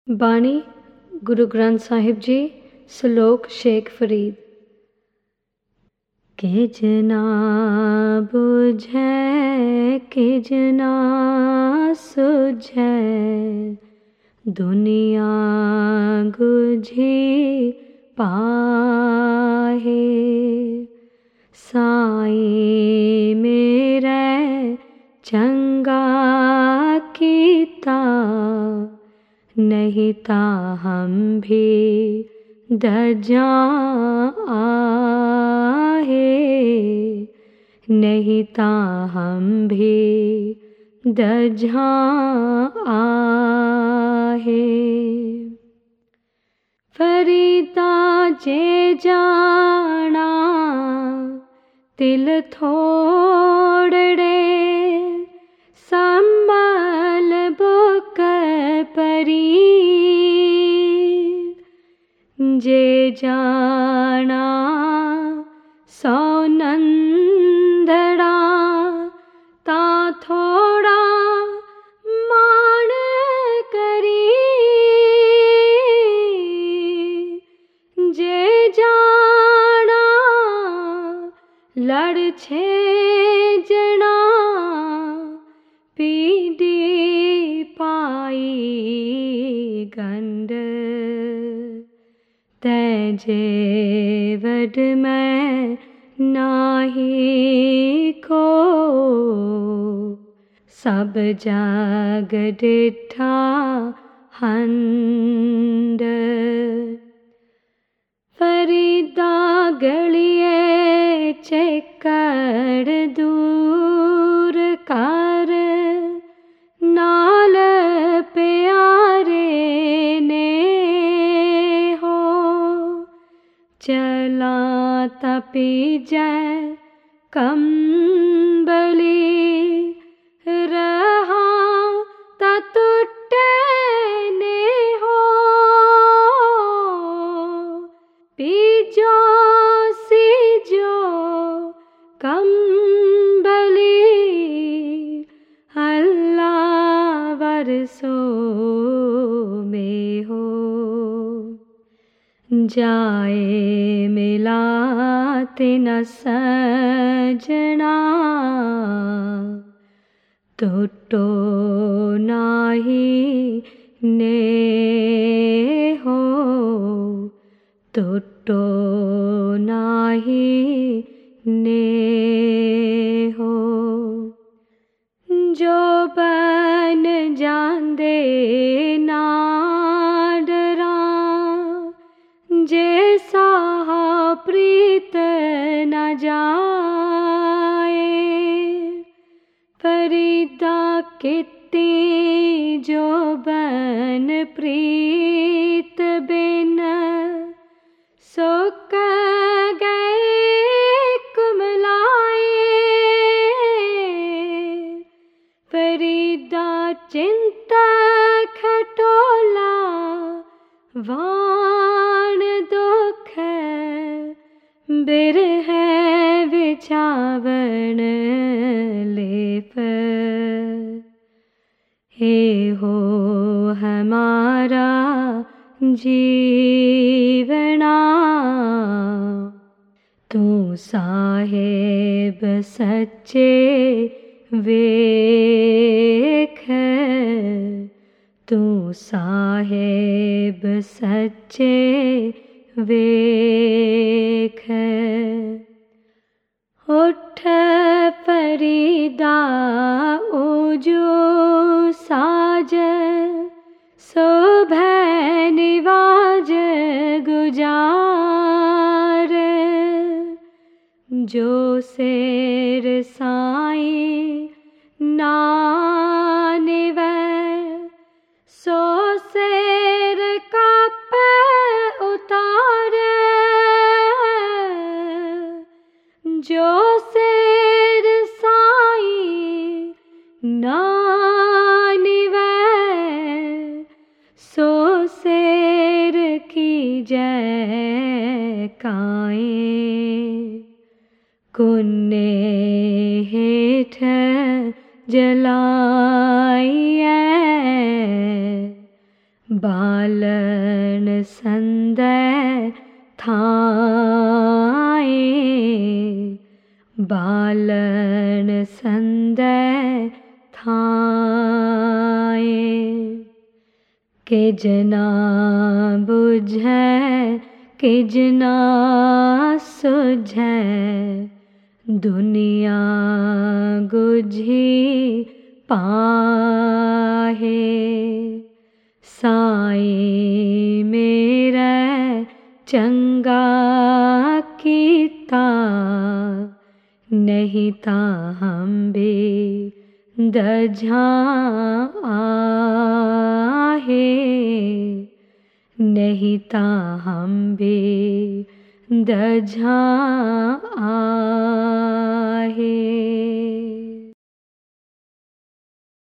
बाणी गुरु ग्रंथ साहिब जी श्लोक शेख फरीद। किजना बुझै किजना सुझै दुनिया गुझी पाहे। साईं मेरे चंगा कीता नहीं ता हम भी दर्जा आहे। नहीं ता हम भी दर्जा आहे। फरीदा जे जाना तिल थोड़ड़े संभल बुक परी। जे जाना सौ नंदड़ा ता थोड़ा मान करी। जे जाना लड़ छे जना पीड़ी पाई गंड। तैजे वड में नाही को सब जाग डिठा हंड। फरीदा गलिए चेकड़ दूर कर नाल प्यारे ने हो। चला तपी जै कंबली रहा ता टूटे ने हो। पीजो सीजो कंबली अल्लाह वरसो में हो। जाए मिलाते न सजना टूटो नाही ने हो। टूटो नाही ने हो। जो बन जांदे ना डरा जे साहा प्रीत न जाए। फरीदा किती जो बन प्रीत बिन सुक गए कुमलाए। फरीदा चिंता खटोला वाण दुख बिरह विछावन लेप। हे हो हमारा जीवना तू साहेब सच्चे वेख। तू साहेब सच्चे वेख। उठ फरीदा ओजो साज सुबह निवाज गुजार। जो शेर साईं ना निवै सो शेर काप उतार। जो शेर साईं ना निवै सो शेर की जय काएं। कुन्ने हेठ जलाइए बालन संदै थाए, बालन संदै थाए। के जना बुझै के जना सुझै, दुनिया गुझी पाहे। साईं मेरे चंगा कीता, नहीं तां हम भी दझां आहे, नहीं तां हम भी दझां आहे।